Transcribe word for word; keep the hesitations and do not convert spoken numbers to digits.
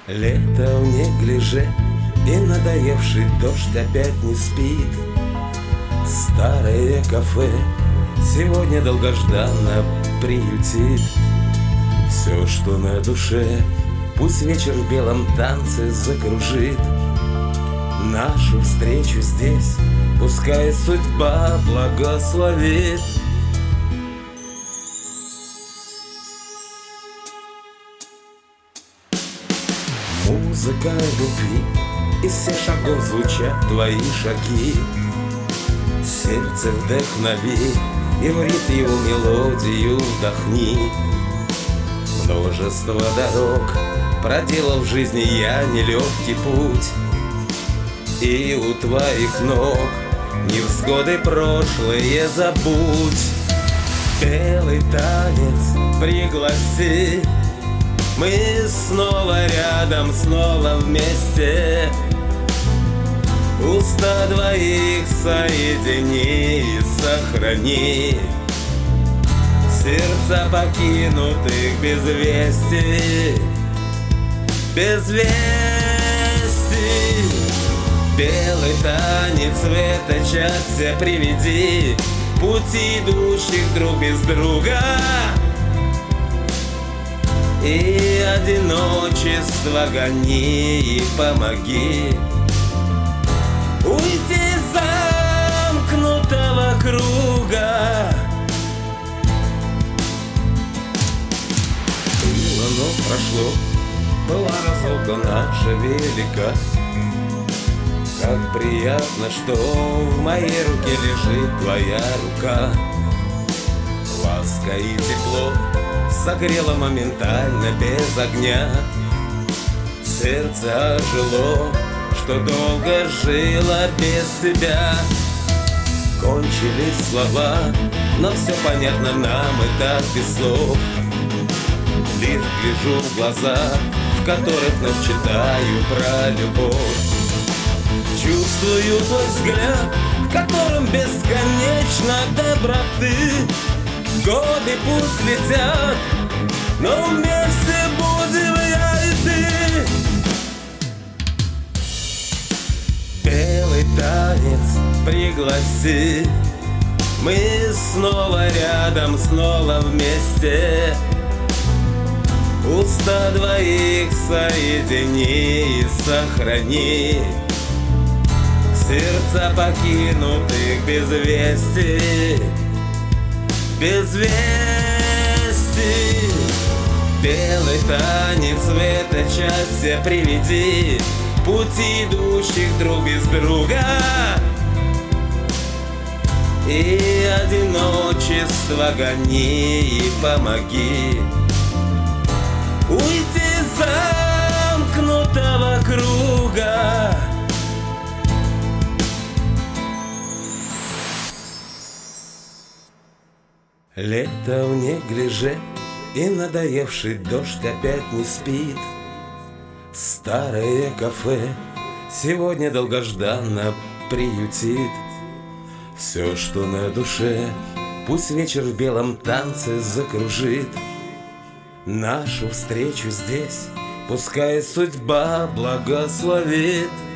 Лето в неглиже, и надоевший дождь опять не спит. Старое кафе сегодня долгожданно приютит. Все, что на душе, пусть вечер в белом танце закружит. Нашу встречу здесь пускай судьба благословит. Музыка любви, из всех шагов звучат твои шаги. Сердце вдохнови, и в ритм его мелодию вдохни. Множество дорог проделал в жизни я нелегкий путь, и у твоих ног невзгоды прошлые забудь. Белый танец пригласи, мы снова рядом, снова вместе. Уста двоих соедини и сохрани. Сердца покинутых без вести, без вести. Белый танец в это счастье приведи, пути идущих друг без друга. И одиночество гони и помоги уйти из замкнутого круга. Было, но прошло, была разлука наша велика. Как приятно, что в моей руке лежит твоя рука. Ласка и тепло согрело моментально без огня. Сердце ожило, что долго жило без тебя. Кончились слова, но все понятно нам и так без слов. Лишь гляжу в глаза, в которых ночь читаю про любовь. Чувствую твой взгляд, в котором бесконечно доброты. Годы пусть летят, но вместе будем я и ты. Белый танец пригласи, мы снова рядом, снова вместе. Уста двоих соедини и сохрани. Сердца покинутых без вести, без вести. Белый танец в это счастье приведи, пути идущих друг без друга. И одиночество гони и помоги уйти из замкнутого круга. Лето в неглиже, и надоевший дождь опять не спит. Старое кафе сегодня долгожданно приютит. Все, что на душе, пусть вечер в белом танце закружит. Нашу встречу здесь пускай судьба благословит.